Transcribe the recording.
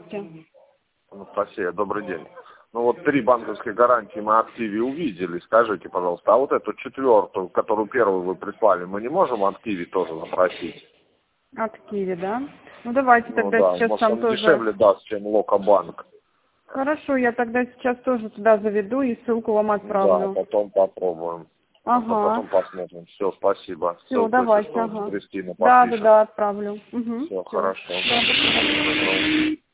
Здравствуйте. Анастасия, добрый день. Ну вот 3 банковские гарантии мы от Киви увидели. Скажите, пожалуйста, а вот эту 4-ю, которую первую вы прислали, мы не можем от Киви тоже запросить? От Киви, да? Ну давайте Ну тогда да, сейчас может сам он тоже... дешевле даст, чем Локобанк. Хорошо, я тогда сейчас тоже туда заведу и ссылку вам Да, отправлю. потом попробуем. Ага. Потом посмотрим. Все, спасибо. Все, Ссылку, если давайте, что, Кристина подпишет. отправлю. Угу. Все, Все. хорошо. Да, до свидания.